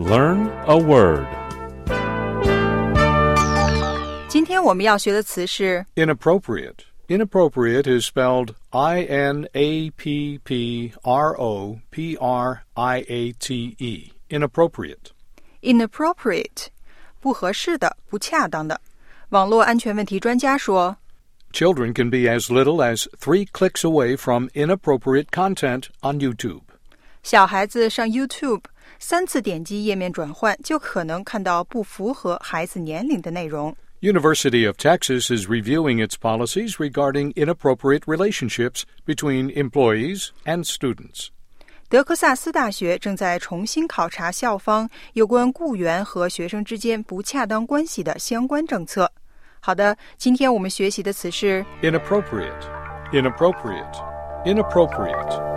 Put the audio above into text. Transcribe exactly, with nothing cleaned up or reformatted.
Learn a word. 今天我们要学的词是 Inappropriate. Inappropriate is spelled I N A P P R O P R I A T E. Inappropriate. inappropriate, 不合适的，不恰当的。网络安全问题专家说 Children can be as little as three clicks away from inappropriate content on YouTube. 小孩子上 YouTube 三次点击页面转换就可能看到不符合孩子年龄的内容。 University of Texas is reviewing its policies regarding inappropriate relationships between employees and students. 德克萨斯大学正在重新考察校方有关雇员和学生之间不恰当关系的相关政策。好的，今天我们学习的词是 Inappropriate. Inappropriate. Inappropriate.